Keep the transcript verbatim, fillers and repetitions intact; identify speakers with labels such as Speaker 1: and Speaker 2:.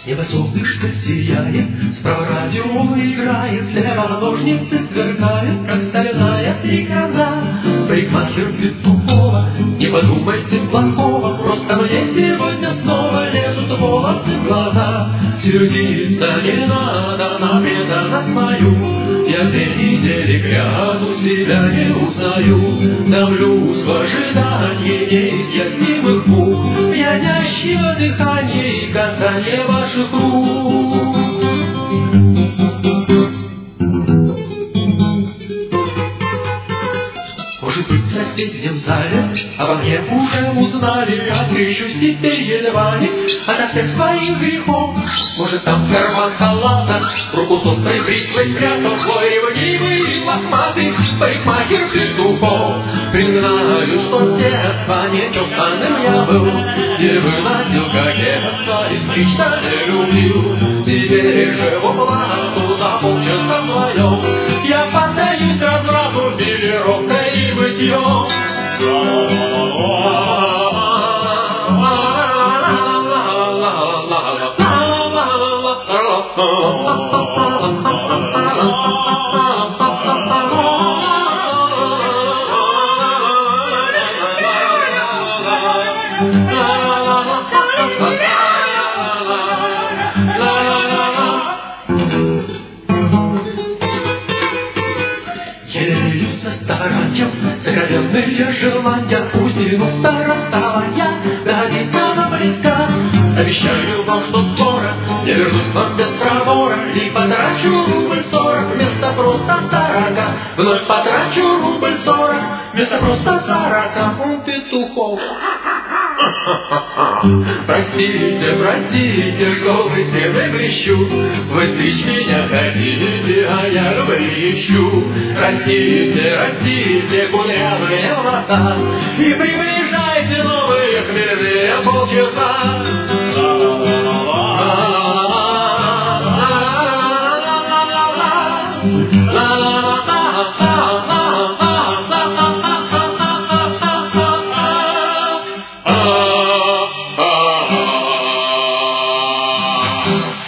Speaker 1: Небо солнышко сияет, справа радио играет, слева ножницы сверкают, как стальная стрекоза. Парикмахер Петухова, не подумайте плохого, просто мне сегодня снова лезут волосы в глаза. Сердиться не надо на преданность мою, я две недели кряду себя не узнаю. Давлюсь в ожидании неизъяснимых мук, пьянящего дыхания и касания ваших рук. Может быть, в соседнем зале обо мне уже узнали, открещусь теперь едва ли ото всех своих грехов. Может, там карман халата, руку с острой бритвой спрятал свой ревнивый лохматый парикмахер Петухов. Признаю, что с детства нечесанным я был, не выносил кокетства и стричься не любил. Теперь живу пласту за полчаса вдвоем, я поддаюсь разврату билировкой и бытьем. Елею со старанием, сокровенные желания, пусть минута расставания дорогит нам близка. Обещаю вам, что скоро я вернусь к вам без пробора и потрачу рубль сорок вместо просто сорока. Вновь потрачу рубль сорок вместо просто сорока. Он Петухов. Простите, простите, что вы все выгрещу, вы стричь меня хотите, а я рубли ищу. Растите, растите кудрявые глаза и приближайте новые хмельные полчаса.
Speaker 2: Ah